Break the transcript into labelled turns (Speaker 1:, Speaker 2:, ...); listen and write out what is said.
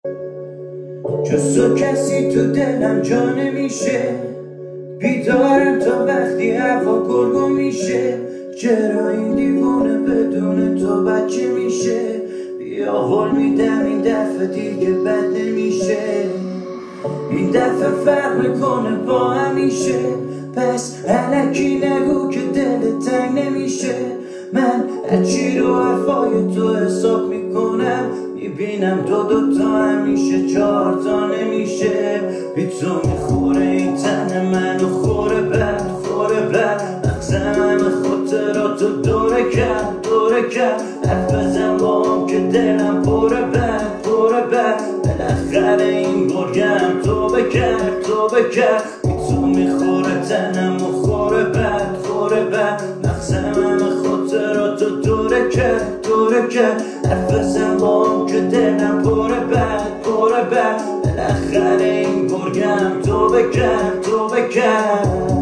Speaker 1: جز تو کسی تو دلم جا نمیشه، بیدارم تا وقتی هوا گرگو میشه. چرا این دیوونه بدون تو بچه میشه؟ بیا قول میدم این دفعه دیگه بد نمیشه، این دفعه فرق میکنه با همیشه. پس الکی نگو که دل تنگ نمیشه، من هرچی رو حرفای تو حساب میکنم، میبینم دو تا همیشه 4 تا نمیشه. بی تو میخوره این تن منو خوره بد مغزم همه خاطراتو دوره کرد حرف بزن با هم که دلم پره بد بالاخره این گرگم تو بکر بی تو میخوره تنم و خوره بد مغزم همه خاطراتو دوره کرد حرف بزن با هم که دلم پره بد بالاخره این گرگم تو بکر